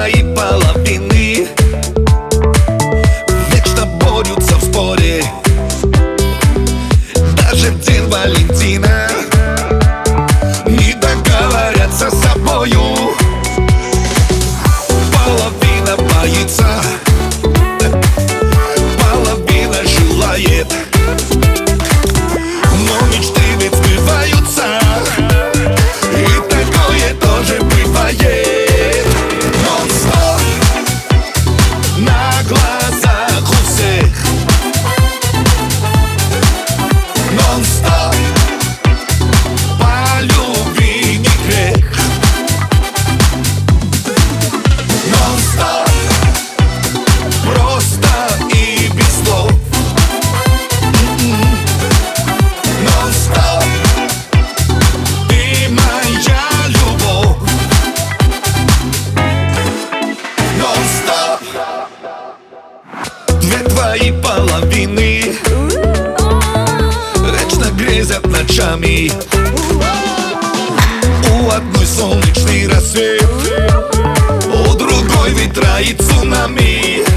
твои половины вечно борются в споре. Даже в день Валентина не договорятся с собою. Половина боится, половина желает, но мечты ведь сбываются, и такое тоже бывает. Нон-стоп на глазах у всех, нон-стоп по любви не грех, нон-стоп просто и без слов, нон-стоп ты моя любовь, нон-стоп. Две твои половины вечно грезят ночами. У одной солнечный рассвет, у другой ветра и цунами.